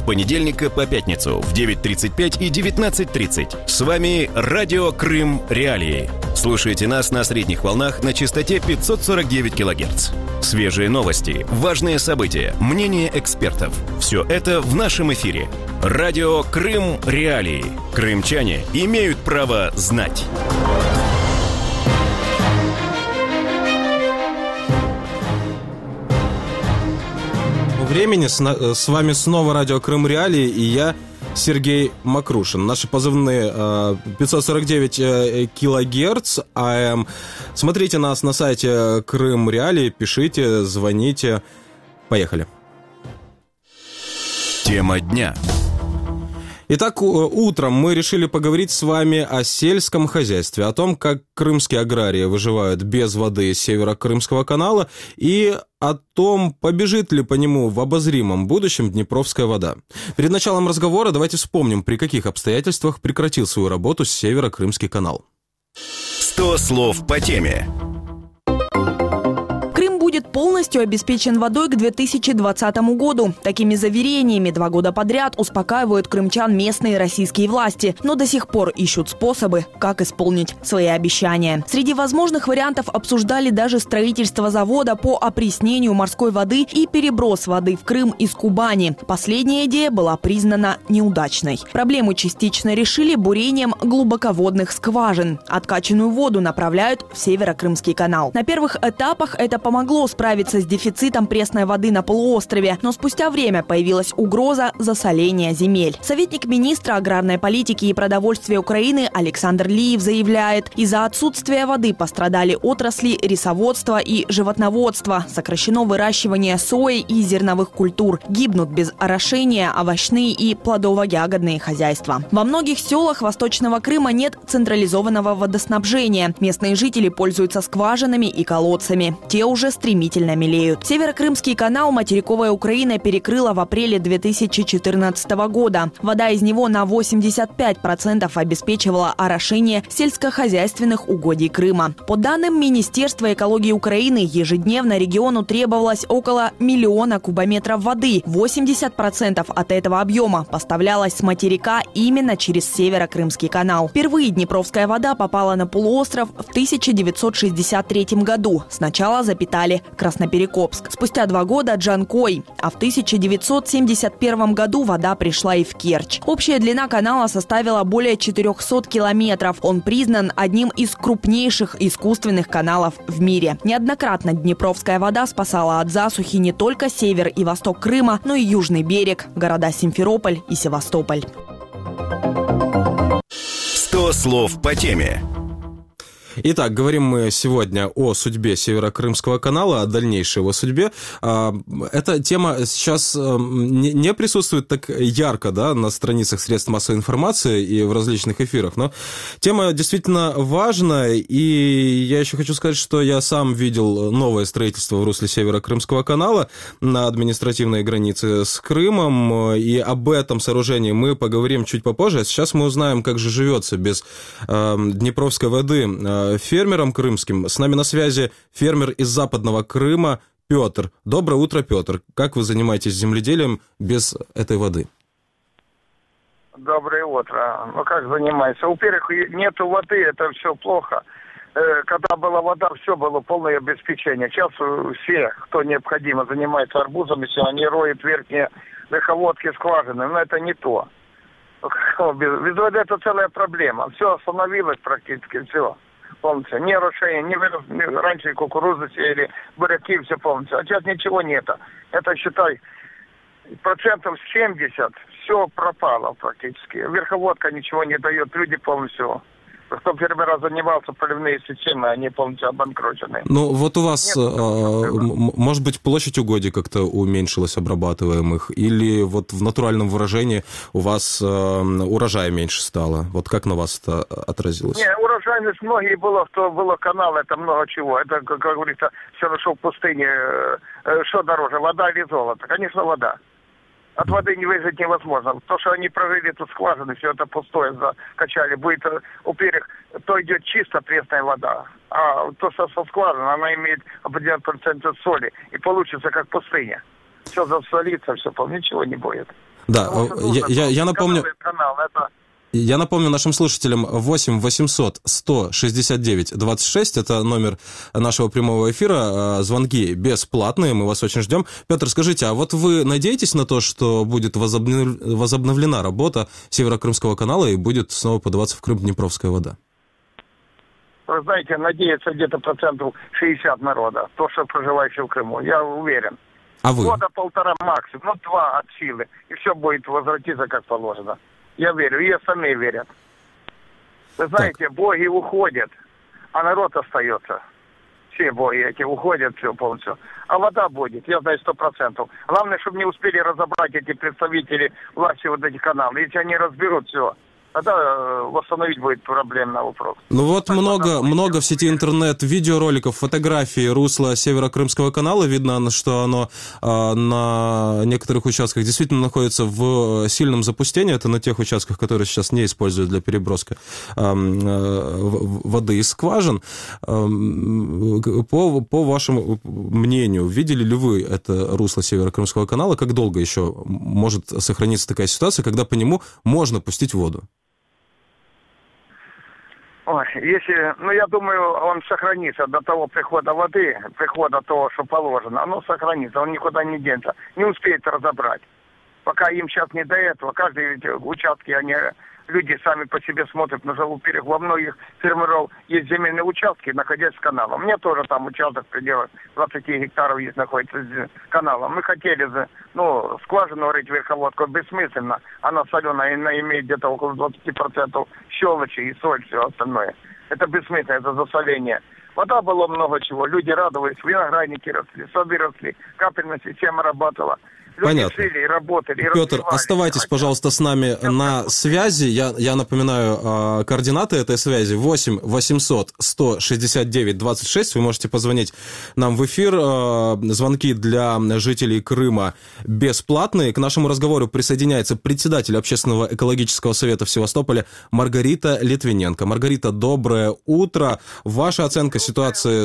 с понедельника по пятницу в 9:35 и 19:30. С вами Радио Крым Реалии. Слушайте нас на средних волнах на частоте 549 кГц. Свежие новости, важные события, мнения экспертов. Все это в нашем эфире. Радио Крым Реалии. Крымчане имеют право знать. Времени с вами снова Радио Крым Реалии и я, Сергей Макрушин. Наши позывные 549 килогерц АМ. Смотрите нас на сайте Крым Реалии, пишите, звоните. Поехали. Тема дня. Итак, утром мы решили поговорить с вами о сельском хозяйстве, о том, как крымские аграрии выживают без воды Северо-Крымского канала и о том, побежит ли по нему в обозримом будущем Днепровская вода. Перед началом разговора давайте вспомним, при каких обстоятельствах прекратил свою работу Северо-Крымский канал. 100 слов по теме. Будет полностью обеспечен водой к 2020 году. Такими заверениями 2 года подряд успокаивают крымчан местные российские власти, но до сих пор ищут способы, как исполнить свои обещания. Среди возможных вариантов обсуждали даже строительство завода по опреснению морской воды и переброс воды в Крым из Кубани. Последняя идея была признана неудачной. Проблему частично решили бурением глубоководных скважин. Откачанную воду направляют в Северо-Крымский канал. На первых этапах это помогло справиться с дефицитом пресной воды на полуострове, но спустя время появилась угроза засоления земель. Советник министра аграрной политики и продовольствия Украины Александр Лиев заявляет, из-за отсутствия воды пострадали отрасли рисоводства и животноводства, сокращено выращивание сои и зерновых культур, гибнут без орошения овощные и плодово-ягодные хозяйства. Во многих селах Восточного Крыма нет централизованного водоснабжения. Местные жители пользуются скважинами и колодцами. Те уже стремительно мелеют. Северо-Крымский канал материковая Украина перекрыла в апреле 2014 года. Вода из него на 85% обеспечивала орошение сельскохозяйственных угодий Крыма. По данным Министерства экологии Украины, ежедневно региону требовалось около 1 миллиона кубометров воды. 80% от этого объема поставлялось с материка именно через Северо-Крымский канал. Впервые Днепровская вода попала на полуостров в 1963 году. Сначала запитали Красноперекопск. Спустя 2 года Джанкой, а в 1971 году вода пришла и в Керчь. Общая длина канала составила более 400 километров. Он признан одним из крупнейших искусственных каналов в мире. Неоднократно Днепровская вода спасала от засухи не только север и восток Крыма, но и южный берег, города Симферополь и Севастополь. 100 слов по теме. Итак, говорим мы сегодня о судьбе Северо-Крымского канала, о дальнейшей его судьбе. Эта тема сейчас не присутствует так ярко, да, на страницах средств массовой информации и в различных эфирах, но тема действительно важная, и я еще хочу сказать, что я сам видел новое строительство в русле Северо-Крымского канала на административной границе с Крымом, и об этом сооружении мы поговорим чуть попозже. А сейчас мы узнаем, как же живется без Днепровской воды фермерам крымским. С нами на связи фермер из Западного Крыма Петр. Доброе утро, Петр. Как вы занимаетесь земледелием без этой воды? Доброе утро. Ну как занимаюсь? Во-первых, нету воды, это все плохо. Когда была вода, все было полное обеспечение. Сейчас все, кто необходимо, занимается арбузами, все, они роют верхние верховодки, скважины, но это не то. Без воды это целая проблема. Все остановилось практически, все. Полностью. Ни орошения, ни раньше кукурузу сеяли, буряки, все полностью. А сейчас ничего нету. Это, считай, 70% все пропало практически. Верховодка ничего не дает, люди полностью. Кто фермера занимался, поливные системы, они полностью обанкрочены. Ну, вот у вас, может быть, площадь угодий как-то уменьшилась, обрабатываемых, или вот в натуральном выражении у вас урожая меньше стало? Вот как на вас это отразилось? Не, урожайность многие было, что было канал, это много чего. Это, как говорится, все нашел в пустыне. Что дороже, вода или золото? Конечно, вода. От воды не выжить невозможно. То, что они прорыли эту скважину, все это пустое закачали. Будет, во-первых, то идет чисто пресная вода. А то, что со скважины, она имеет определенный процент соли. И получится как пустыня. Все засолится, все, ничего не будет. Да, я напомню... Я напомню нашим слушателям 8 800 169 26, это номер нашего прямого эфира, звонки бесплатные, мы вас очень ждем. Петр, скажите, а вот вы надеетесь на то, что будет возобновлена работа Северо-Крымского канала и будет снова подаваться в Крым Днепровская вода? Вы знаете, надеется где-то 60% народа, то, что проживающие в Крыму, я уверен. А вы? Года полтора максимум, 2 от силы, и все будет возвратиться как положено. Я верю, и остальные верят. Вы знаете, так. Боги уходят, а народ остается. Все боги эти уходят, все полностью. А вода будет, я знаю, 100%. Главное, чтобы не успели разобрать эти представители власти вот этих каналов. Если они разберут все, тогда восстановить будет проблемный вопрос. Ну вот много в сети интернет видеороликов, фотографий русла Северо-Крымского канала. Видно, что оно на некоторых участках действительно находится в сильном запустении. Это на тех участках, которые сейчас не используют для переброски воды из скважин. По вашему мнению, видели ли вы это русло Северо-Крымского канала? Как долго еще может сохраниться такая ситуация, когда по нему можно пустить воду? Ой, я думаю, он сохранится до того прихода воды, прихода того, что положено. Оно сохранится, он никуда не денется. Не успеет разобрать. Пока им сейчас не до этого. Каждые участки, люди сами по себе смотрят на живую перех. Во многих фермеров есть земельные участки, находясь с каналом. У меня тоже там участок в пределах 20 гектаров есть, находится с каналом. Мы хотели, скважину рыть верховодку бессмысленно. Она соленая, она имеет где-то около 20% щелочи и соль, все остальное. Это бессмысленно, это засоление. Вода было много чего. Люди радовались, виноградники росли, сады росли, капельная система работала. Понятно. Жили, работали, Петр, оставайтесь, пожалуйста, с нами на связи. Я напоминаю координаты этой связи. 8 800 169 26. Вы можете позвонить нам в эфир. Звонки для жителей Крыма бесплатные. К нашему разговору присоединяется председатель Общественного экологического совета в Севастополе Маргарита Литвиненко. Маргарита, доброе утро. Ваша оценка ситуации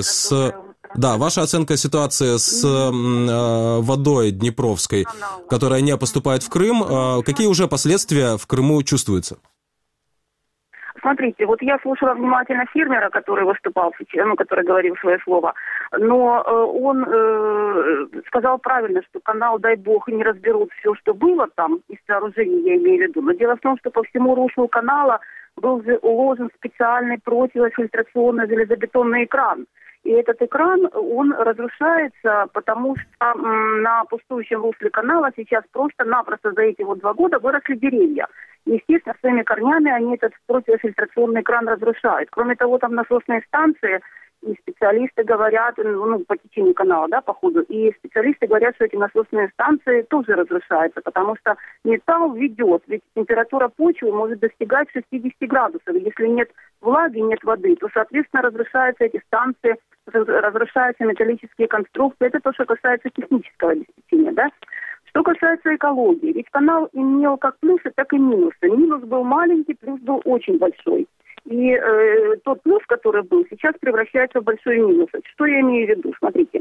с водой Днепровской, которая не поступает в Крым. Какие уже последствия в Крыму чувствуются? Смотрите, вот я слушала внимательно фермера, который выступал, который говорил свое слово, но он сказал правильно, что канал, дай бог, не разберут все, что было там, из сооружений, я имею в виду. Но дело в том, что по всему руслу канала был уложен специальный противофильтрационный железобетонный экран. И этот экран, он разрушается, потому что на пустующем русле канала сейчас просто-напросто за эти 2 года выросли деревья. И, естественно, своими корнями они этот противофильтрационный экран разрушают. Кроме того, там насосные станции, и специалисты говорят, по течению канала, по ходу, и специалисты говорят, что эти насосные станции тоже разрушаются, потому что металл ведет, ведь температура почвы может достигать 60 градусов. Если нет влаги, нет воды, то, соответственно, разрушаются эти станции, разрушаются металлические конструкции. Это то, что касается технического обеспечения, Что касается экологии, ведь канал имел как плюсы, так и минусы. Минус был маленький, плюс был очень большой. И тот плюс, который был, сейчас превращается в большой минус. Что я имею в виду? Смотрите.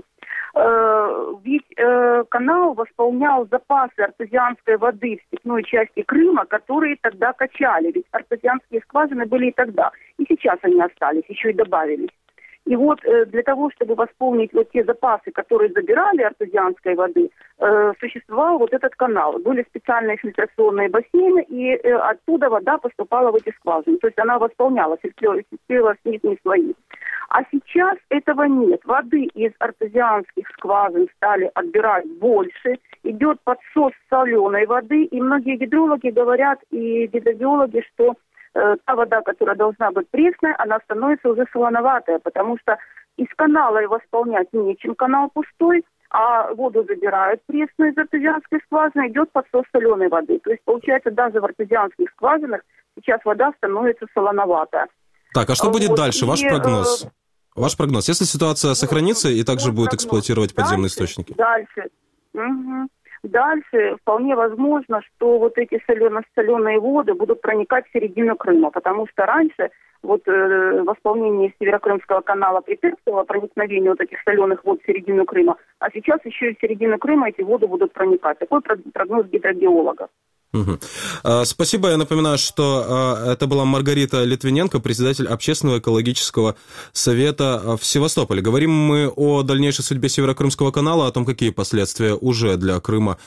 Ведь канал восполнял запасы артезианской воды в степной части Крыма, которые тогда качали. Ведь артезианские скважины были и тогда. И сейчас они остались, еще и добавились. И вот для того, чтобы восполнить те запасы, которые забирали артезианской воды, существовал этот канал. Были специальные фильтрационные бассейны, и оттуда вода поступала в эти скважины. То есть она восполняла, фильтрировала снизные слои. А сейчас этого нет. Воды из артезианских скважин стали отбирать больше. Идет подсос соленой воды, и многие гидрологи говорят, и гидрогеологи, что та вода, которая должна быть пресная, она становится уже солоноватая, потому что из канала и восполнять нечем, канал пустой, а воду забирают пресную из артезианской скважины, идет подсос соленой воды. То есть, получается, даже в артезианских скважинах сейчас вода становится солоноватая. Так, а что будет дальше? Ваш прогноз? Ваш прогноз, если ситуация сохранится и также будет эксплуатировать подземные источники? Дальше. Угу. дальше вполне возможно, что вот эти соленые воды будут проникать в середину Крыма, потому что раньше восполнение Северокрымского канала препятствовало проникновению вот этих соленых вод в середину Крыма, а сейчас еще и в середину Крыма эти воды будут проникать. Такой прогноз гидрогеологов. Спасибо. Я напоминаю, что это была Маргарита Литвиненко, председатель Общественного экологического совета в Севастополе. Говорим мы о дальнейшей судьбе Северокрымского канала, о том, какие последствия уже для Крыма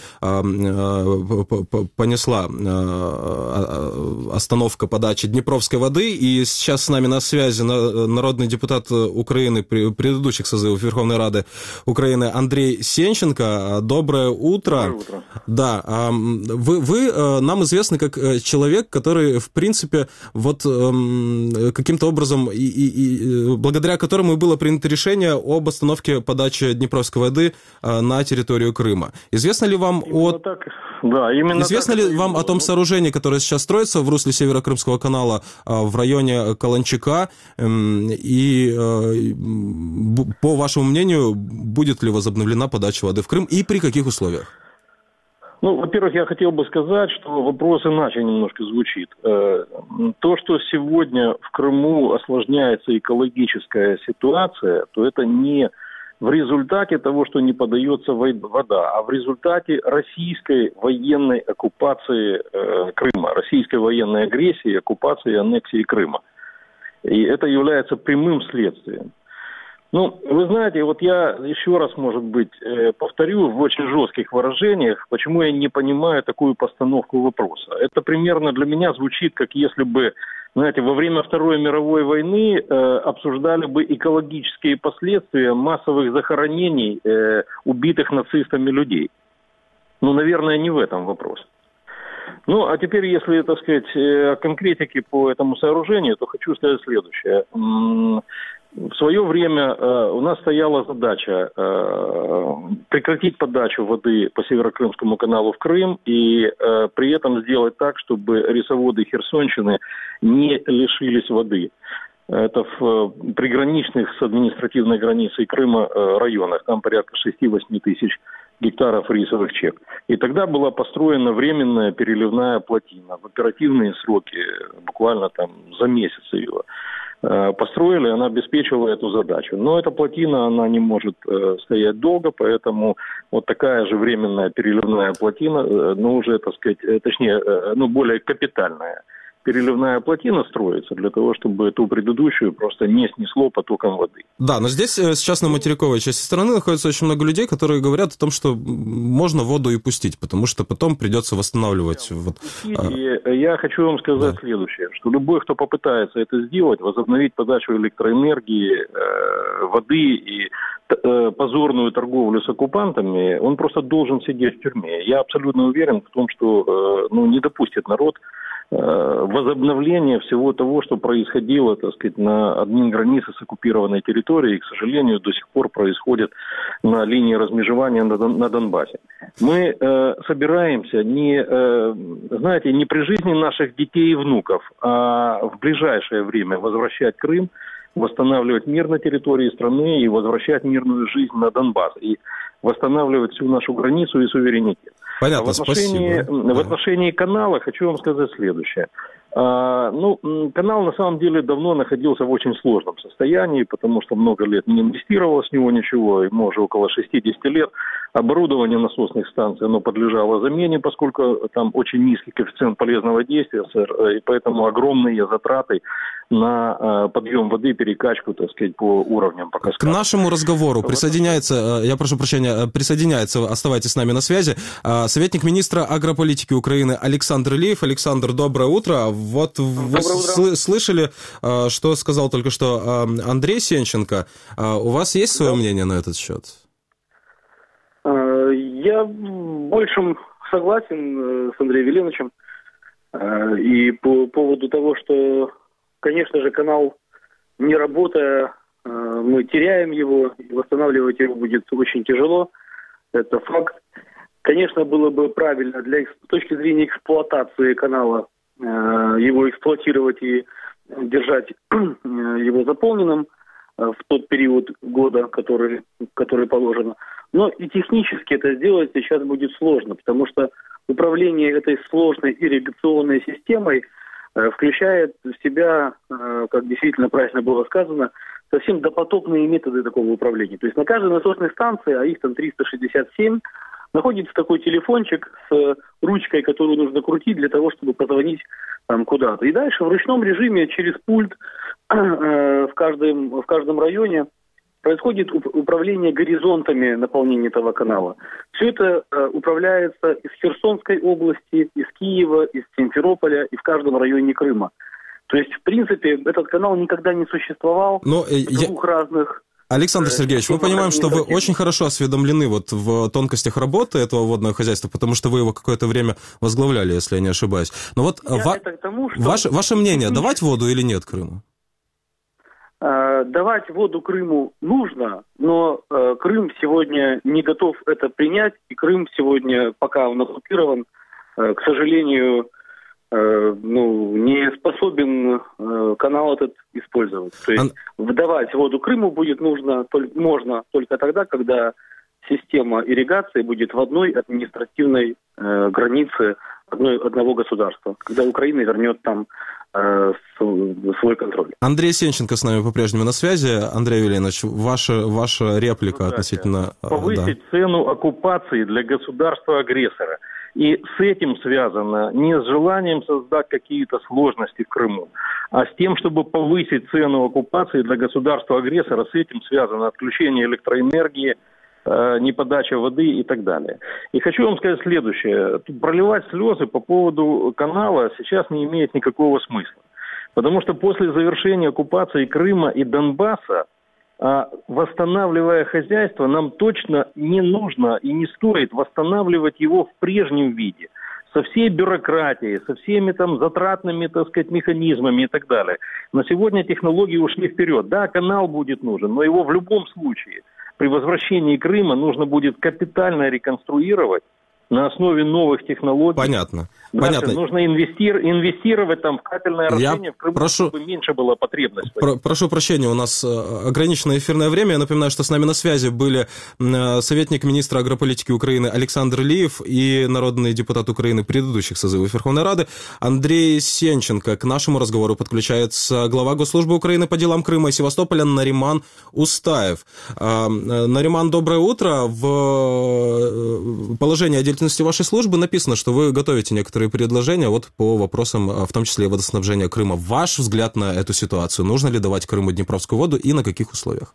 понесла остановка подачи Днепровской воды. И сейчас с нами на связи народный депутат Украины предыдущих созывов Верховной Рады Украины Андрей Сенченко. Доброе утро. Доброе утро. Да, вы нам известны как человек, который, в принципе, каким-то образом, и благодаря которому было принято решение об остановке подачи Днепровской воды на территорию Крыма. Известно ли вам о том сооружении, которое сейчас строится в русле Северокрымского канала в районе Каланчака? И, по вашему мнению, будет ли возобновлена подача воды в Крым и при каких условиях? Во-первых, я хотел бы сказать, что вопрос иначе немножко звучит. То, что сегодня в Крыму осложняется экологическая ситуация, то это не в результате того, что не подается вода, а в результате российской военной оккупации Крыма, российской военной агрессии, оккупации и аннексии Крыма. И это является прямым следствием. Вы знаете, я еще раз, может быть, повторю в очень жестких выражениях, почему я не понимаю такую постановку вопроса. Это примерно для меня звучит, как если бы, знаете, во время Второй мировой войны обсуждали бы экологические последствия массовых захоронений убитых нацистами людей. Наверное, не в этом вопрос. А теперь, если, так сказать, о конкретике по этому сооружению, то хочу сказать следующее. В свое время у нас стояла задача прекратить подачу воды по Северокрымскому каналу в Крым и при этом сделать так, чтобы ресоводы Херсонщины не лишились воды. Это в приграничных с административной границей Крыма районах, там порядка 6-8 тысяч гектаров рисовых чек. И тогда была построена временная переливная плотина в оперативные сроки, буквально там за месяц ее построили, она обеспечивала эту задачу. Но эта плотина, она не может стоять долго, поэтому вот такая же временная переливная плотина, уже, так сказать, точнее, более капитальная переливная плотина строится для того, чтобы ту предыдущую просто не снесло потоком воды. Да, но здесь сейчас на материковой части страны находится очень много людей, которые говорят о том, что можно воду и пустить, потому что потом придется восстанавливать. И я хочу вам сказать следующее, что любой, кто попытается это сделать, возобновить подачу электроэнергии, воды и позорную торговлю с оккупантами, он просто должен сидеть в тюрьме. Я абсолютно уверен в том, что не допустит народ возобновления всего того, что происходило, так сказать, на админгранице с оккупированной территорией, и, к сожалению, до сих пор происходит на линии размежевания на Донбассе. Мы собираемся не при жизни наших детей и внуков, а в ближайшее время возвращать Крым, восстанавливать мир на территории страны и возвращать мирную жизнь на Донбасс, и восстанавливать всю нашу границу и суверенитет. Понятно, спасибо. В отношении канала хочу вам сказать следующее. Канал на самом деле давно находился в очень сложном состоянии, потому что много лет не инвестировалось в него ничего, ему уже около 60 лет. Оборудование насосных станций, оно подлежало замене, поскольку там очень низкий коэффициент полезного действия, и поэтому огромные затраты на подъем воды, перекачку, так сказать, по уровням, по каскаду. К нашему разговору присоединяется, оставайтесь с нами на связи, советник министра агрополитики Украины Александр Илеев. Александр, доброе утро. Вы слышали, что сказал только что Андрей Сенченко. У вас есть свое мнение на этот счет? Я больше согласен с Андреем Веленовичем. И по поводу того, что, конечно же, канал, не работая, мы теряем его, и восстанавливать его будет очень тяжело. Это факт. Конечно, было бы правильно с точки зрения эксплуатации канала его эксплуатировать и держать его заполненным. в тот период года, который положено. Но и технически это сделать сейчас будет сложно, потому что управление этой сложной ирригационной системой включает в себя, как действительно правильно было сказано, совсем допотопные методы такого управления. То есть на каждой насосной станции, а их там 367, находится такой телефончик с ручкой, которую нужно крутить для того, чтобы позвонить там куда-то. И дальше в ручном режиме через пульт в каждом районе происходит управление горизонтами наполнения этого канала. Все это управляется из Херсонской области, из Киева, из Симферополя и в каждом районе Крыма. То есть, в принципе, этот канал никогда не существовал двух разных... Александр Сергеевич, мы понимаем, что вы очень хорошо осведомлены вот в тонкостях работы этого водного хозяйства, потому что вы его какое-то время возглавляли, если я не ошибаюсь. Но вот ваше мнение, давать воду или нет Крыму? Давать воду Крыму нужно, но Крым сегодня не готов это принять, и Крым сегодня, пока он оккупирован, к сожалению, не способен канал этот использовать. То есть выдавать воду Крыму можно только тогда, когда система ирригации будет в одной административной границе одного государства, когда Украина вернет там свой контроль. Андрей Сенченко с нами по-прежнему на связи. Андрей Веленович, ваша реплика относительно... Повысить цену оккупации для государства-агрессора. И с этим связано не с желанием создать какие-то сложности в Крыму, а с тем, чтобы повысить цену оккупации для государства-агрессора. С этим связано отключение электроэнергии, неподача воды и так далее. И хочу вам сказать следующее. Проливать слезы по поводу канала сейчас не имеет никакого смысла. Потому что после завершения оккупации Крыма и Донбасса, восстанавливая хозяйство, нам точно не нужно и не стоит восстанавливать его в прежнем виде. Со всей бюрократией, со всеми там затратными, так сказать, механизмами и так далее. На сегодня технологии ушли вперед. Да, канал будет нужен, но его в любом случае при возвращении Крыма нужно будет капитально реконструировать на основе новых технологий. Понятно. Нужно инвестировать там в капельное растение в Крыму, чтобы меньше была потребность. Прошу прощения, у нас ограниченное эфирное время. Я напоминаю, что с нами на связи были советник министра агрополитики Украины Александр Лиев и народный депутат Украины предыдущих созывов Верховной Рады Андрей Сенченко. К нашему разговору подключается глава Госслужбы Украины по делам Крыма и Севастополя Нариман Устаев. Нариман, доброе утро. В положении о деятельности вашей службы написано, что вы готовите некоторые предложения вот по вопросам, в том числе и водоснабжения Крыма. Ваш взгляд на эту ситуацию? Нужно ли давать Крыму днепровскую воду и на каких условиях?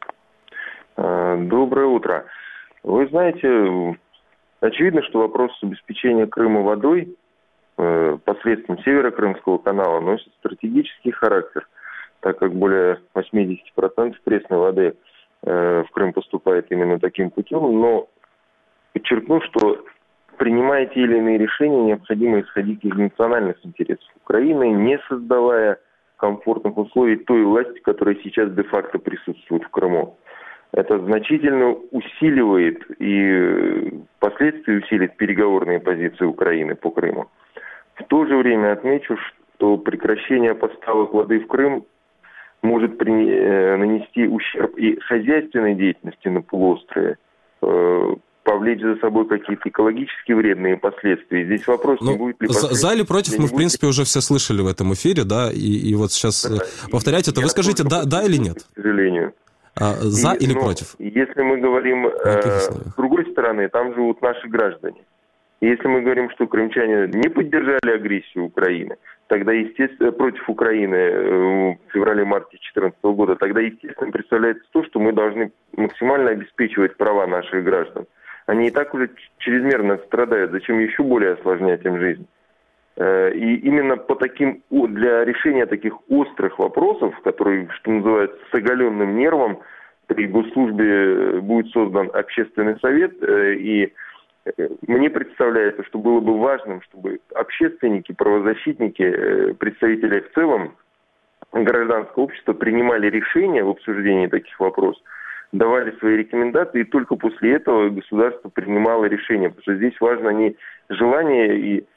Доброе утро. Вы знаете, очевидно, что вопрос обеспечения Крыма водой посредством Северо-Крымского канала носит стратегический характер, так как более 80% пресной воды в Крым поступает именно таким путем, но подчеркну, что принимая те или иные решения, необходимо исходить из национальных интересов Украины, не создавая комфортных условий той власти, которая сейчас де-факто присутствует в Крыму. Это значительно усиливает и впоследствии усилит переговорные позиции Украины по Крыму. В то же время отмечу, что прекращение поставок воды в Крым может нанести ущерб и хозяйственной деятельности на полуострове, повлечь за собой какие-то экологически вредные последствия. Здесь вопрос, не будет ли... За или против мы, в принципе, уже все слышали в этом эфире, да, и вот сейчас повторять это. Вы скажите, да или нет? К сожалению. За или против? Если мы говорим с другой стороны, там живут наши граждане. И если мы говорим, что крымчане не поддержали агрессию Украины, тогда, естественно, против Украины в феврале-марте 2014 года, тогда, естественно, представляется то, что мы должны максимально обеспечивать права наших граждан. Они и так уже чрезмерно страдают, зачем еще более осложнять им жизнь. И именно для решения таких острых вопросов, которые, что называется, с оголенным нервом, при госслужбе будет создан общественный совет, и мне представляется, что было бы важным, чтобы общественники, правозащитники, представители в целом гражданского общества принимали решения в обсуждении таких вопросов, давали свои рекомендации, и только после этого государство принимало решение. Потому что здесь важно не желание и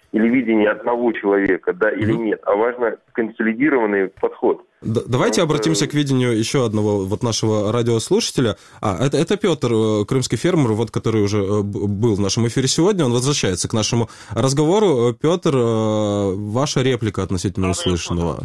или видение одного человека, да или нет, а важно консолидированный подход. Давайте обратимся к видению еще одного вот нашего радиослушателя. Это Петр, крымский фермер, вот, который уже был в нашем эфире сегодня. Он возвращается к нашему разговору. Петр, ваша реплика относительно услышанного.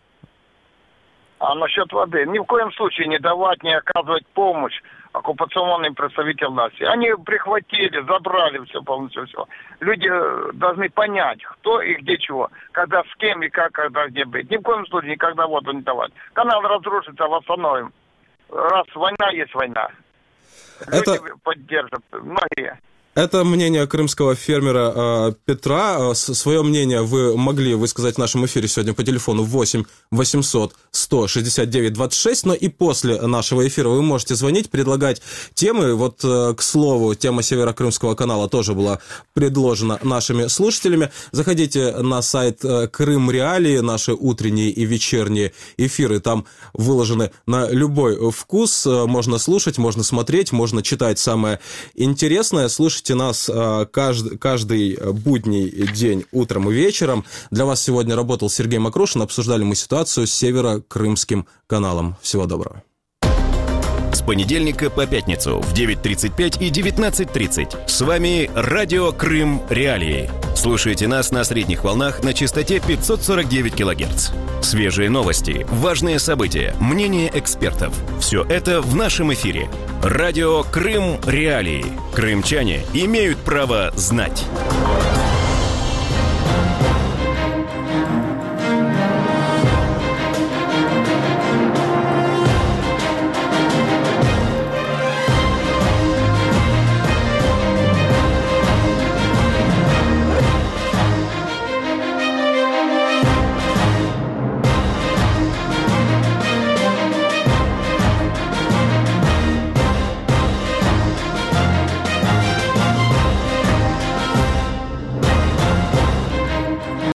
А насчет воды. Ни в коем случае не давать, не оказывать помощь оккупационным представителям власти. Они прихватили, забрали все полностью, все. Люди должны понять, кто и где чего, когда с кем и как, когда где быть. Ни в коем случае никогда воду не давать. Канал разрушится, восстановим. Раз война есть война. Люди поддержат, многие. Это мнение крымского фермера Петра. Свое мнение вы могли высказать в нашем эфире сегодня по телефону 8 800 169 26, но и после нашего эфира вы можете звонить, предлагать темы. Вот, к слову, тема Северо-Крымского канала тоже была предложена нашими слушателями. Заходите на сайт Крым Реалии, наши утренние и вечерние эфиры. Там выложены на любой вкус. Можно слушать, можно смотреть, можно читать самое интересное. Слушайте нас каждый будний день утром и вечером. Для вас сегодня работал Сергей Макрушин. Обсуждали мы ситуацию с Северо-Крымским каналом. Всего доброго. С понедельника по пятницу в 9:35 и 19:30. С вами Радио Крым Реалии. Слушайте нас на средних волнах на частоте 549 кГц. Свежие новости, важные события, мнения экспертов. Все это в нашем эфире. Радио Крым Реалии. Крымчане имеют право знать.